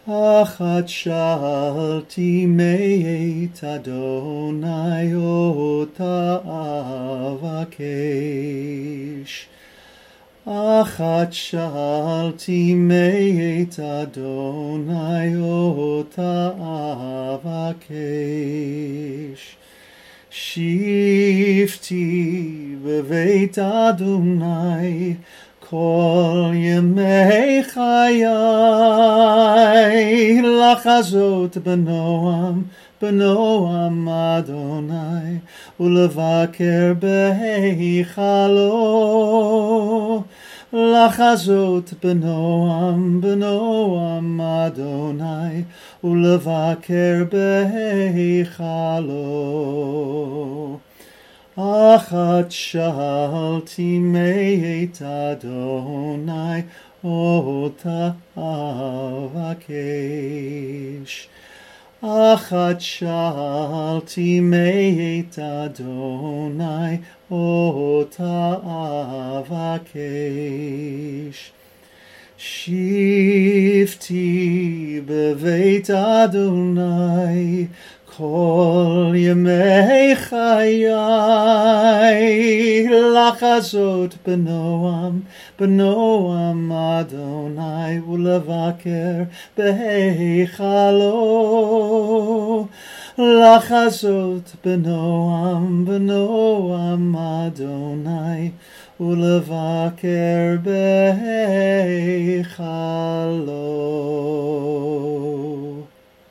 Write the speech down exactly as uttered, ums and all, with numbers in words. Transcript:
אחת שאלתי מאת אדוני אותה אבקש. אחת שאלתי מאת אדוני אותה אבקש. שבתי בבית אדוני כל ימי חיי, לחזות בנועם, בנועם אדוני, ולבקר בהיכלו. לחזות בנועם, בנועם אדוני, ולבקר בהיכלו. אחת שאלתי מאת אדוני אותה אבקש. אחת שאלתי מאת אדוני אותה אבקש. שבתי בבית אדוני כל ימי חיי, לחזות בנועם, בנועם אדוני, ולבקר בהיכלו. לחזות בנועם, בנועם אדוני, ולבקר בהיכלו.